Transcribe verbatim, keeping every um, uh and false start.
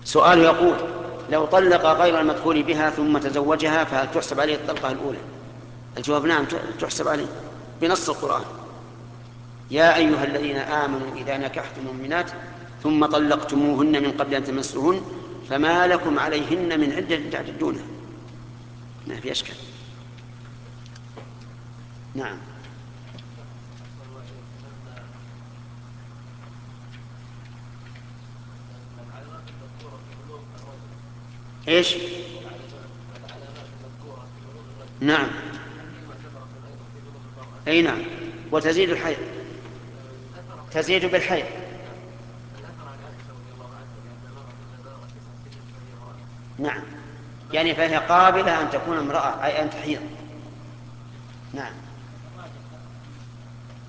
سؤال يقول: لو طلق غير المدخول بها ثم تزوجها فهل تحسب عليه الطلقة الأولى؟ الجواب: نعم، تحسب عليه بنص القرآن: يا أيها الذين آمنوا إذا نكحتم المؤمنات ثم طلقتموهن من قبل أن تمسوهن فما لكم عليهن من عدة تعتدونها. ما في أشكال. نعم. إيش؟ نعم. أي نعم. وتزيد الحيض، تزيد بالحيض. نعم، يعني فهي قابلة أن تكون امرأة، أي أن تحيض. نعم.